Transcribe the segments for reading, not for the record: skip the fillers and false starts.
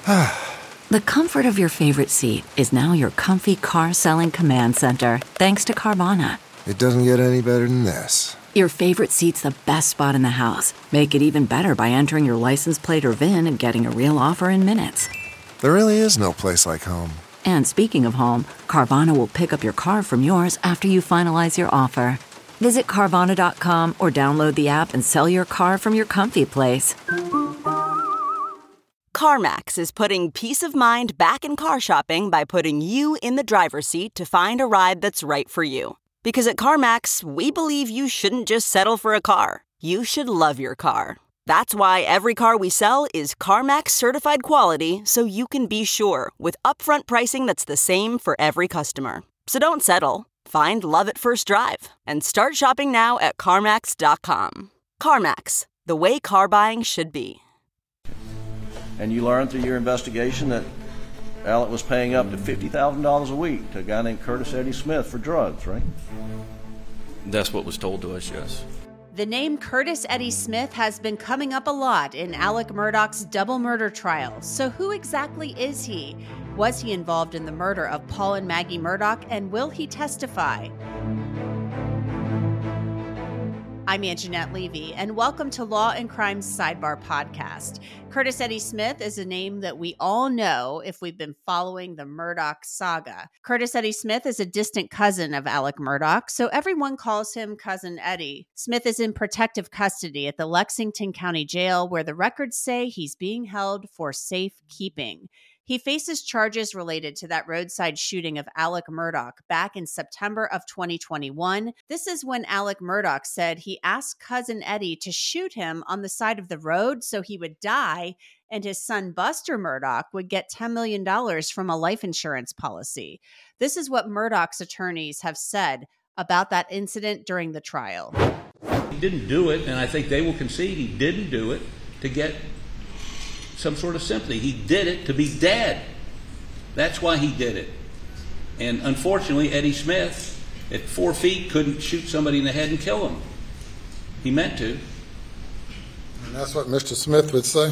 The comfort of your favorite seat is now your comfy car selling command center, thanks to Carvana. It doesn't get any better than this. Your favorite seat's the best spot in the house. Make it even better by entering your license plate or VIN and getting a real offer in minutes. There really is no place like home. And speaking of home, Carvana will pick up your car from yours after you finalize your offer. Visit Carvana.com or download the app and sell your car from your comfy place. CarMax is putting peace of mind back in car shopping by putting you in the driver's seat to find a ride that's right for you. Because at CarMax, we believe you shouldn't just settle for a car. You should love your car. That's why every car we sell is CarMax certified quality, so you can be sure with upfront pricing that's the same for every customer. So don't settle. Find love at first drive and start shopping now at CarMax.com. CarMax, the way car buying should be. And you learned through your investigation that Alec was paying up to $50,000 a week to a guy named Curtis Eddie Smith for drugs, right? That's what was told to us, yes. The name Curtis Eddie Smith has been coming up a lot in Alec Murdaugh's double murder trial. So who exactly is he? Was he involved in the murder of Paul and Maggie Murdaugh, and will he testify? I'm Anjanette Levy, and welcome to Law and Crime's Sidebar Podcast. Curtis Eddie Smith is a name that we all know if we've been following the Murdaugh saga. Curtis Eddie Smith is a distant cousin of Alec Murdaugh, so everyone calls him Cousin Eddie. Smith is in protective custody at the Lexington County Jail, where the records say he's being held for safekeeping. He faces charges related to that roadside shooting of Alec Murdaugh back in September of 2021. This is when Alec Murdaugh said he asked Cousin Eddie to shoot him on the side of the road so he would die and his son Buster Murdaugh would get $10 million from a life insurance policy. This is what Murdaugh's attorneys have said about that incident during the trial. He didn't do it, and I think they will concede he didn't do it to get some sort of sympathy. He did it to be dead. That's why he did it. And unfortunately, Eddie Smith, at 4 feet, couldn't shoot somebody in the head and kill him. He meant to. And that's what Mr. Smith would say?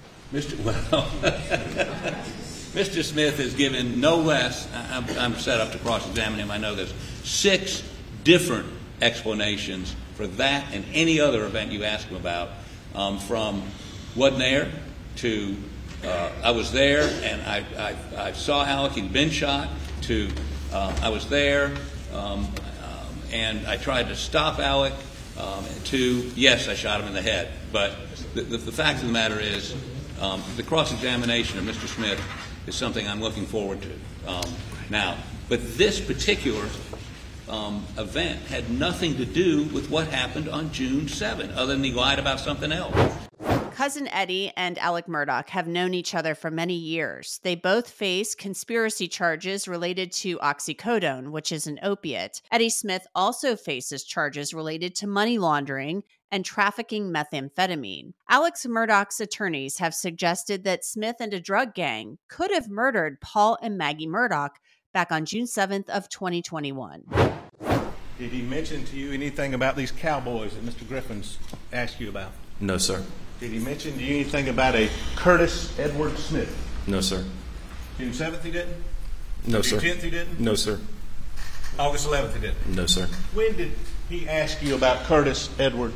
Mr. Smith has given no less, I'm set up to cross-examine him, I know this, 6 different explanations for that and any other event you ask him about, from wasn't there to I was there and I saw Alec, he'd been shot, to I was there and I tried to stop Alec, to yes, I shot him in the head. But the fact of the matter is the cross-examination of Mr. Smith is something I'm looking forward to now. But this particular event had nothing to do with what happened on June 7th, other than he lied about something else. Cousin Eddie and Alec Murdaugh have known each other for many years. They both face conspiracy charges related to oxycodone, which is an opiate. Eddie Smith also faces charges related to money laundering and trafficking methamphetamine. Alex Murdaugh's attorneys have suggested that Smith and a drug gang could have murdered Paul and Maggie Murdaugh back on June 7th of 2021. Did he mention to you anything about these cowboys that Mr. Griffin's asked you about? No, sir. Did he mention to you anything about a Curtis Edward Smith? No, sir. June 7th he didn't? No, sir. June 10th he didn't? No, sir. August 11th he didn't? No, sir. When did he ask you about Curtis Edward?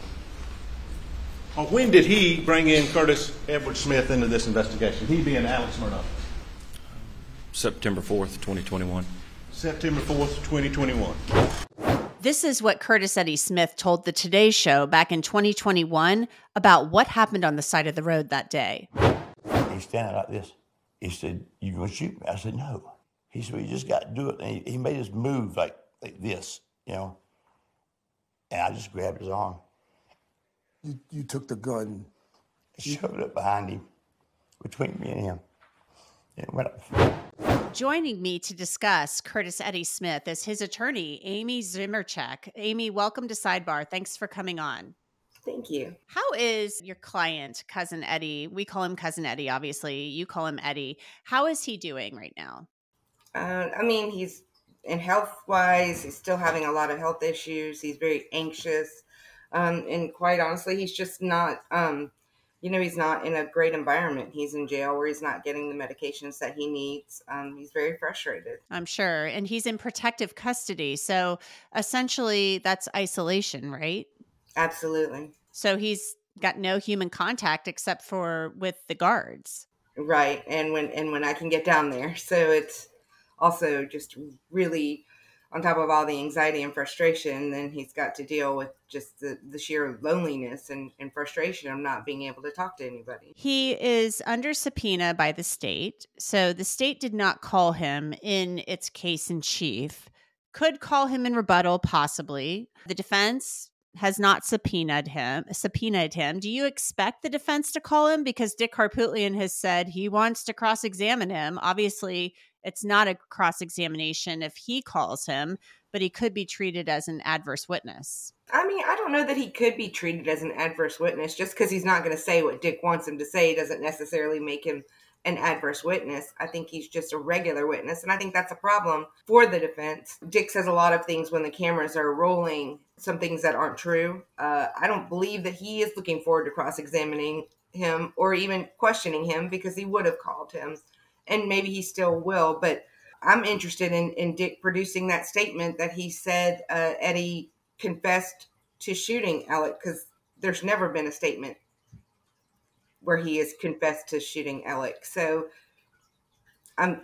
Or when did he bring in Curtis Edward Smith into this investigation? He being Alex Murdaugh. September 4th, 2021. September 4th, 2021. This is what Curtis Eddie Smith told the Today Show back in 2021 about what happened on the side of the road that day. He's standing like this. He said, "You going to shoot me?" I said, "No." He said, "Well, you just got to do it." And he made his move like this, you know. And I just grabbed his arm. You took the gun. Shoved it behind him, between me and him. And it went up. Joining me to discuss Curtis Eddie Smith is his attorney, Amy Zimmercheck. Amy, welcome to Sidebar. Thanks for coming on. Thank you. How is your client, Cousin Eddie? We call him Cousin Eddie, obviously. You call him Eddie. How is he doing right now? He's in health-wise, he's still having a lot of health issues. He's very anxious. And quite honestly, he's just not he's not in a great environment. He's in jail where he's not getting the medications that he needs. He's very frustrated. I'm sure. And he's in protective custody. So essentially that's isolation, right? Absolutely. So he's got no human contact except for with the guards. Right. And when I can get down there. So it's also just really, on top of all the anxiety and frustration, then he's got to deal with just the sheer loneliness and frustration of not being able to talk to anybody. He is under subpoena by the state. So the state did not call him in its case in chief. Could call him in rebuttal, possibly. The defense has not subpoenaed him. Do you expect the defense to call him? Because Dick Harpootlian has said he wants to cross-examine him. Obviously, it's not a cross-examination if he calls him, but he could be treated as an adverse witness. I mean, I don't know that he could be treated as an adverse witness. Just because he's not going to say what Dick wants him to say doesn't necessarily make him an adverse witness. I think he's just a regular witness, and I think that's a problem for the defense. Dick says a lot of things when the cameras are rolling, some things that aren't true. I don't believe that he is looking forward to cross-examining him or even questioning him, because he would have called him. And maybe he still will, but I'm interested in Dick producing that statement that he said Eddie confessed to shooting Alec, because there's never been a statement where he has confessed to shooting Alec. So I'm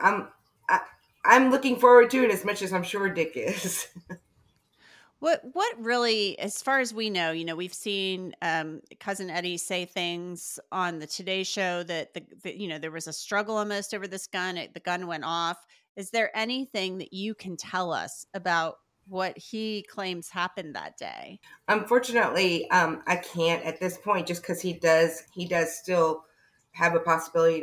looking forward to it as much as I'm sure Dick is. What really, as far as we know, we've seen Cousin Eddie say things on the Today Show that there was a struggle almost over this gun. The gun went off. Is there anything that you can tell us about what he claims happened that day? Unfortunately, I can't at this point, just because he does still have a possibility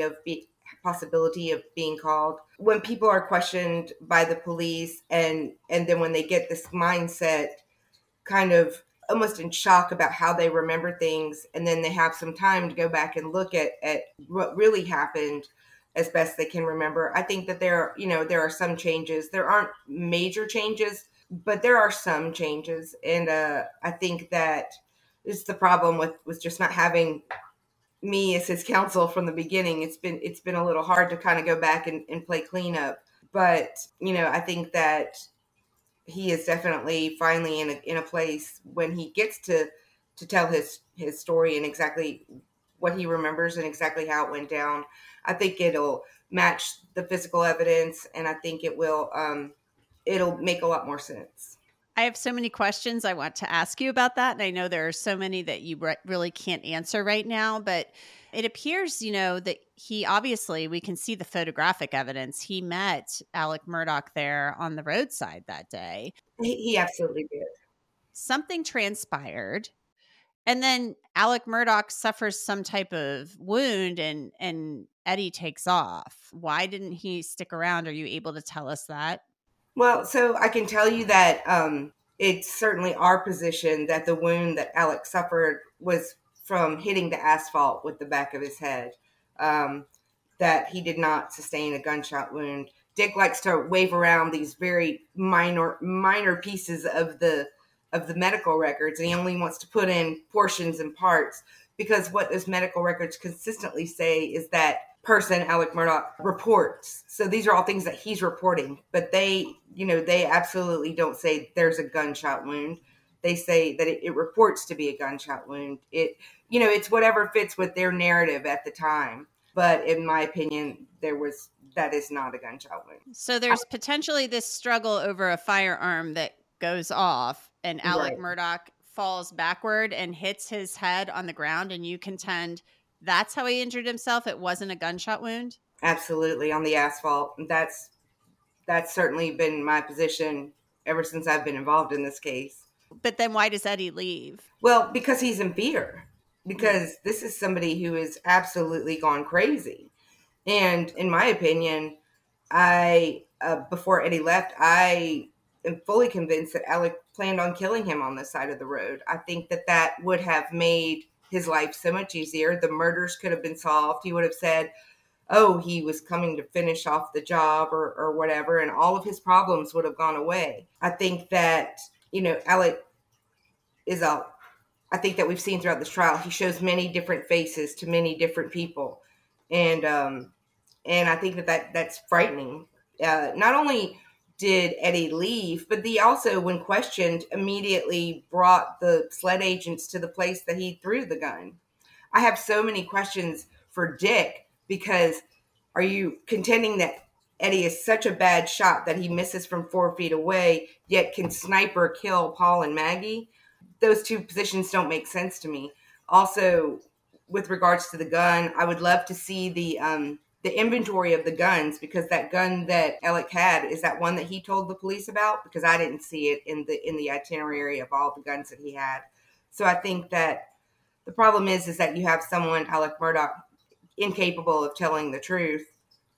of being called. When people are questioned by the police and then when they get this mindset kind of almost in shock about how they remember things, and then they have some time to go back and look at what really happened as best they can remember, I think that there are some changes. There aren't major changes, but there are some changes. And I think that is the problem with just not having me as his counsel from the beginning. It's been a little hard to kind of go back and play cleanup. But, I think that he is definitely finally in a place when he gets to tell his story and exactly what he remembers and exactly how it went down. I think it'll match the physical evidence, and I think it'll make a lot more sense. I have so many questions I want to ask you about that. And I know there are so many that you really can't answer right now, but it appears, that he obviously, we can see the photographic evidence. He met Alec Murdaugh there on the roadside that day. He absolutely did. Something transpired. And then Alec Murdaugh suffers some type of wound and Eddie takes off. Why didn't he stick around? Are you able to tell us that? Well, so I can tell you that it's certainly our position that the wound that Alec suffered was from hitting the asphalt with the back of his head, that he did not sustain a gunshot wound. Dick likes to wave around these very minor pieces of the medical records, and he only wants to put in portions and parts, because what those medical records consistently say is that person, Alec Murdaugh, reports. So these are all things that he's reporting, but they absolutely don't say there's a gunshot wound. They say that it reports to be a gunshot wound. It's whatever fits with their narrative at the time. But in my opinion, that is not a gunshot wound. So there's potentially this struggle over a firearm that goes off, and Alec Murdaugh falls backward and hits his head on the ground, and you contend that's how he injured himself. It wasn't a gunshot wound? Absolutely, on the asphalt. That's certainly been my position ever since I've been involved in this case. But then why does Eddie leave? Well, because he's in fear. Because this is somebody who has absolutely gone crazy. And in my opinion, before Eddie left, I am fully convinced that Alec planned on killing him on the side of the road. I think that would have made his life so much easier. The murders could have been solved. He would have said, oh, he was coming to finish off the job or whatever, and all of his problems would have gone away. I think that, Alec is a I think that we've seen throughout this trial. He shows many different faces to many different people, and I think that's frightening. Not only did Eddie leave, but he also, when questioned, immediately brought the SLED agents to the place that he threw the gun. I have so many questions for Dick, because are you contending that Eddie is such a bad shot that he misses from 4 feet away, yet can sniper kill Paul and Maggie? Those two positions don't make sense to me. Also, with regards to the gun, I would love to see the inventory of the guns, because that gun that Alec had, is that one that he told the police about? Because I didn't see it in the itinerary of all the guns that he had. So I think that the problem is that you have someone, Alec Murdaugh, incapable of telling the truth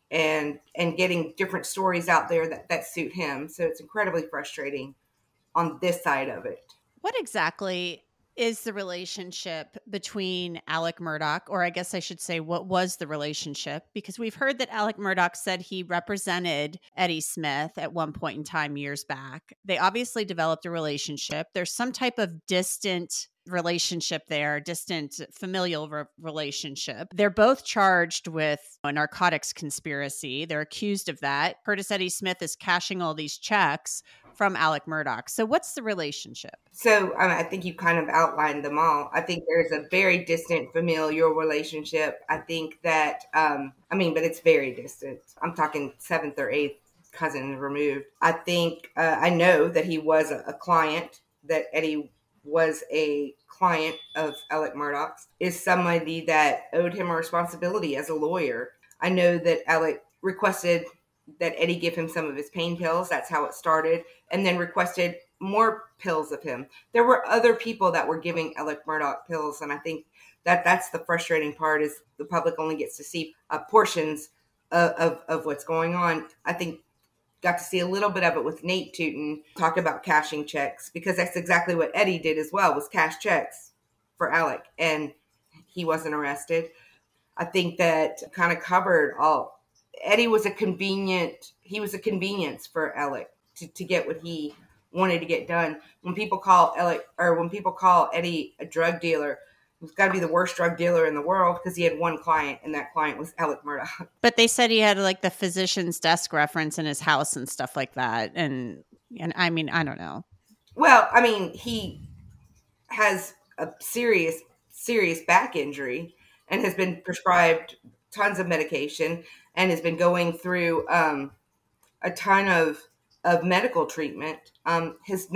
and getting different stories out there that suit him. So it's incredibly frustrating on this side of it. What exactly is the relationship between Alec Murdaugh, or I guess I should say, what was the relationship? Because we've heard that Alec Murdaugh said he represented Eddie Smith at one point in time years back. They obviously developed a relationship. There's some type of distant relationship there, distant familial relationship. They're both charged with a narcotics conspiracy. They're accused of that. Curtis Eddie Smith is cashing all these checks from Alec Murdaugh. So what's the relationship? So I think you kind of outlined them all. I think there's a very distant familial relationship. I think that, but it's very distant. I'm talking 7th or 8th cousins removed. I think, I know that he was a client, that Eddie was a client of Alec Murdaugh's, is somebody that owed him a responsibility as a lawyer. I know that Alec requested that Eddie give him some of his pain pills. That's how it started. And then requested more pills of him. There were other people that were giving Alec Murdaugh pills. And I think that's the frustrating part, is the public only gets to see portions of what's going on. I think got to see a little bit of it with Nate Tootin talk about cashing checks, because that's exactly what Eddie did as well, was cash checks for Alec, and he wasn't arrested. I think that kind of covered all. Eddie was a convenience for Alec to get what he wanted to get done. When people call Eddie a drug dealer, he's got to be the worst drug dealer in the world, because he had one client, and that client was Alec Murdaugh. But they said he had like the physician's desk reference in his house and stuff like that. And I mean, I don't know. Well, I mean, he has a serious back injury and has been prescribed tons of medication and has been going through a ton of medical treatment. His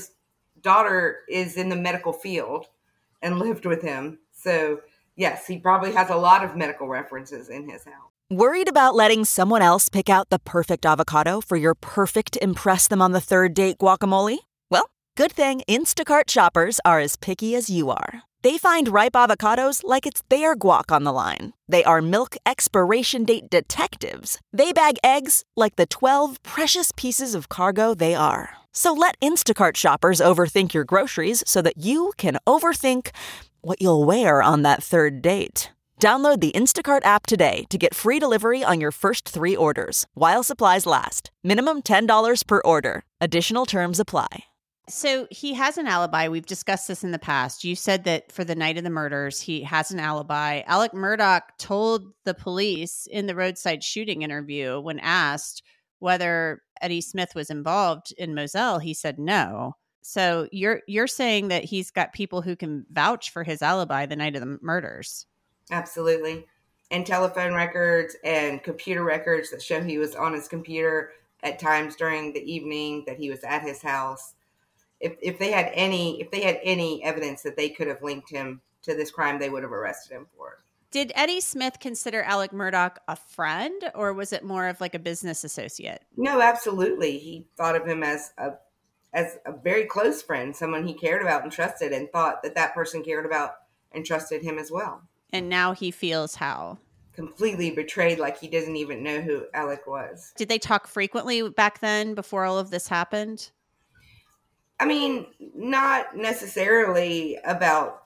daughter is in the medical field and lived with him. So, yes, he probably has a lot of medical references in his house. Worried about letting someone else pick out the perfect avocado for your perfect impress-them-on-the-third-date guacamole? Well, good thing Instacart shoppers are as picky as you are. They find ripe avocados like it's their guac on the line. They are milk expiration date detectives. They bag eggs like the 12 precious pieces of cargo they are. So let Instacart shoppers overthink your groceries so that you can overthink what you'll wear on that third date. Download the Instacart app today to get free delivery on your first 3 orders, while supplies last. Minimum $10 per order. Additional terms apply. So he has an alibi. We've discussed this in the past. You said that for the night of the murders, he has an alibi. Alec Murdaugh told the police in the roadside shooting interview, when asked whether Eddie Smith was involved in Moselle, he said no. So you're saying that he's got people who can vouch for his alibi the night of the murders. Absolutely. And telephone records and computer records that show he was on his computer at times during the evening, that he was at his house. If they had any evidence that they could have linked him to this crime, they would have arrested him for it. Did Eddie Smith consider Alec Murdaugh a friend, or was it more of like a business associate? No, absolutely. He thought of him as a very close friend, someone he cared about and trusted, and thought that person cared about and trusted him as well. And now he feels how? Completely betrayed, like he doesn't even know who Alec was. Did they talk frequently back then before all of this happened? I mean, not necessarily about,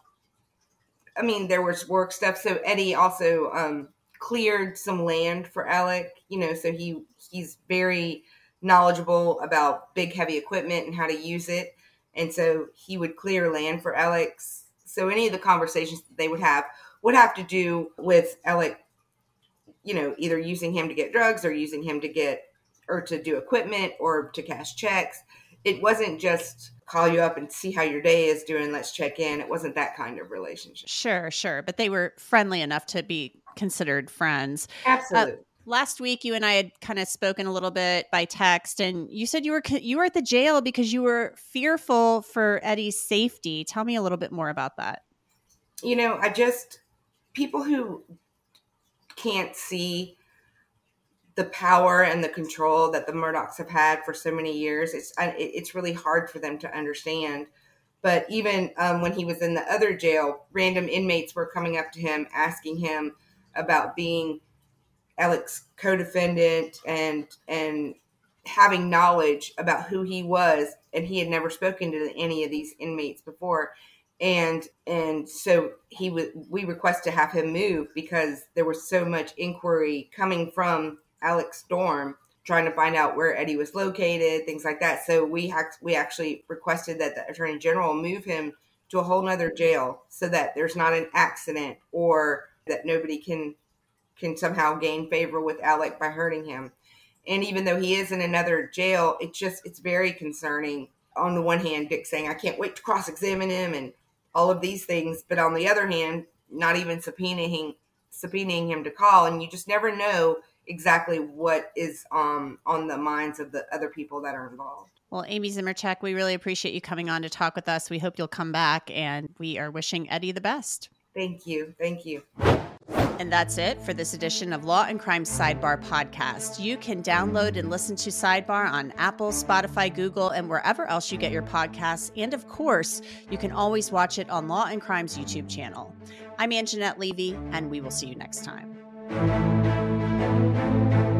there was work stuff. So Eddie also cleared some land for Alec, so he's very knowledgeable about big, heavy equipment and how to use it. And so he would clear land for Alex So any of the conversations that they would have to do with Alec, either using him to get drugs or using him to do equipment or to cash checks. It wasn't just call you up and see how your day is doing, let's check in. It wasn't that kind of relationship. Sure. But they were friendly enough to be considered friends. Absolutely. Last week, you and I had kind of spoken a little bit by text, and you said you were at the jail because you were fearful for Eddie's safety. Tell me a little bit more about that. People who can't see the power and the control that the Murdaughs have had for so many years, it's really hard for them to understand. But even when he was in the other jail, random inmates were coming up to him, asking him about being Alec's co-defendant and having knowledge about who he was, and he had never spoken to any of these inmates before, and so we request to have him move because there was so much inquiry coming from Alec's dorm trying to find out where Eddie was located, things like that. So we actually requested that the Attorney General move him to a whole nother jail so that there's not an accident or that nobody can somehow gain favor with Alec by hurting him. And even though he is in another jail, it's very concerning. On the one hand, Dick saying, I can't wait to cross-examine him and all of these things. But on the other hand, not even subpoenaing him to call. And you just never know exactly what is on the minds of the other people that are involved. Well, Amy Zimmercheck, we really appreciate you coming on to talk with us. We hope you'll come back, and we are wishing Eddie the best. Thank you. And that's it for this edition of Law and Crime Sidebar Podcast. You can download and listen to Sidebar on Apple, Spotify, Google, and wherever else you get your podcasts. And of course, you can always watch it on Law and Crime's YouTube channel. I'm Anjanette Levy, and we will see you next time.